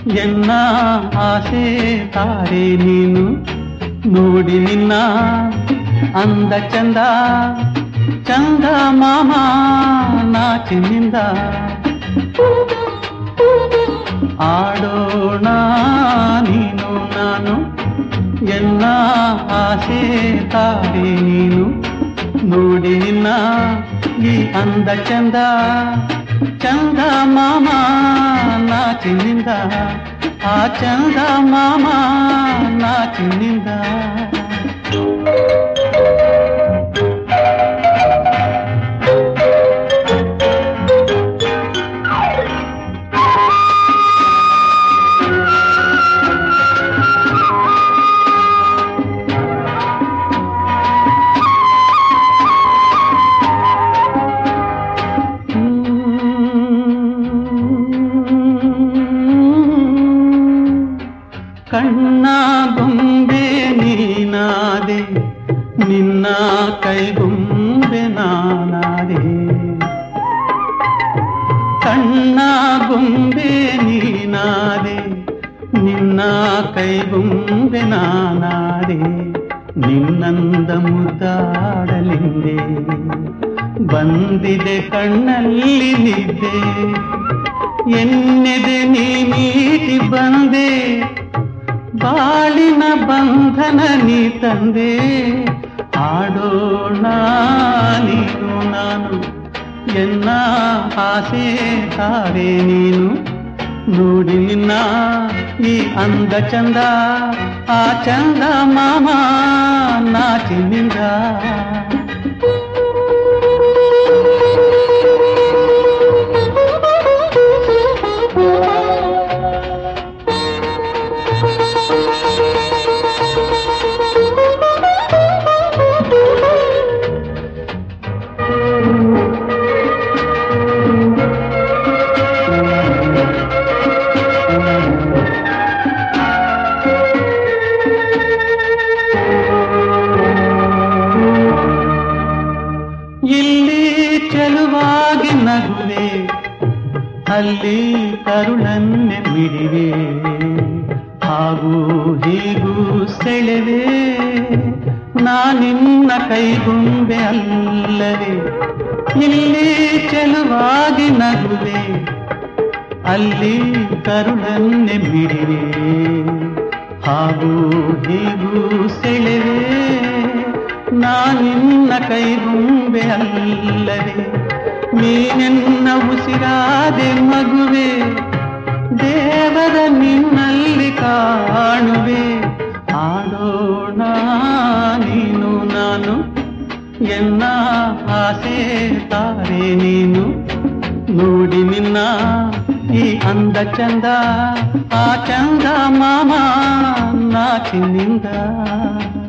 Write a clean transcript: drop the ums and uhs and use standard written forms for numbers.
ಎನ್ನ ಆಸೆ ತಾರೆ ನೀನು ನೋಡಿ ನಿನ್ನ ಅಂದ ಚಂದ ಚಂದ ಮಾಮ ನಾಚಿನಿಂದ ಆಡೋಣ ನೀನು ನಾನು ಎನ್ನ ಆಸೆ ತಾರೆ ನೀನು ನೋಡಿ ನಿನ್ನ ಈ ಅಂದ ಚಂದ ಚಂದ ಮಾಮ ನಾಚಿನಿಂದ ಆ ಚಂದ ಮಾಮ ನಾಚಿನಿಂದ ಕಣ್ಣ ಗೊಂಬೆ ನೀನಾದೆ ನಿನ್ನ ಕೈಗೊಂಬೆ ನಾನಾದೆ ಕಣ್ಣ ಗೊಂಬೆ ನೀನಾದೆ ನಿನ್ನ ಕೈಗೊಂಬೆ ನಾನಾದೆ ನಿನ್ನಂದ ಮುದ್ದಾಡಲಿಂದೆ ಬಂದಿದೆ ಕಣ್ಣಲ್ಲಿ ನಿದ್ದೆ ಎನ್ನೆದೆ ನೀ ಮೀಟಿ ಬಂದೆ ಬಾಳಿನ ಬಂಧನ ನೀ ತಂದೆ ಆಡೋಣ ನೀನು ನಾನು ಎನ್ನ ಆಸೆ ತಾರೆ ನೀನು ನೋಡಿ ನಿನ್ನ ಈ ಅಂದ ಚಂದ ಆ ಚಂದ ಮಾಮ ನಾಚಿನಿಂದ ಇಲ್ಲಿ ಚೆಲುವಾಗಿ ನಗುವೆ ಅಲ್ಲಿ ಕರುಳನ್ನೆ ಬಿಡಿವೆ ಹಾಗೂ ಹೀಗೂ ಸೆಳೆವೆ ನಾನಿನ್ನ ಕೈಗೊಂಬೆ ಅಲ್ಲವೇ ಇಲ್ಲಿ ಚೆಲುವಾಗಿ ನಗುವೆ ಅಲ್ಲಿ ಕರುಳನ್ನೆ ಬಿಡಿವೆ ಹಾಗೂ ಹೀಗೂ ಸೆಳೆವೆ ನಾನಿನ್ನ ಕೈಗೊಂಬೆ ಅಲ್ಲವೇ ನೀನೆನ್ನ ಉಸಿರಾದೆ ಮಗುವೆ ದೇವರ ನಿನ್ನಲ್ಲಿ ಕಾಣುವೆ ಆಡೋಣ ನೀನು ನಾನು ಎನ್ನ ಆಸೆ ತಾರೆ ನೀನು ನೋಡಿ ನಿನ್ನ ಈ ಅಂದ ಚಂದ ಆ ಚಂದ ಮಾಮ ನಾಚಿನಿಂದ